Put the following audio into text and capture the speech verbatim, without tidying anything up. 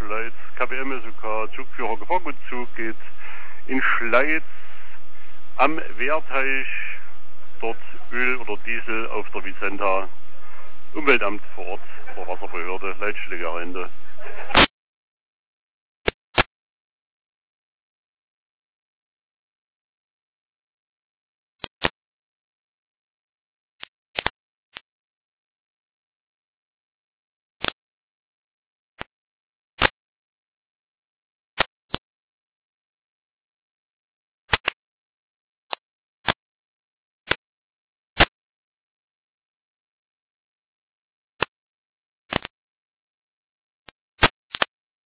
Schleiz, K B M S U K, Zugführer Gefahrgutzug geht in Schleiz am Wehrteich, dort Öl oder Diesel auf der Vicenta, Umweltamt vor Ort, oder Wasserbehörde, Leitstelle Gerende.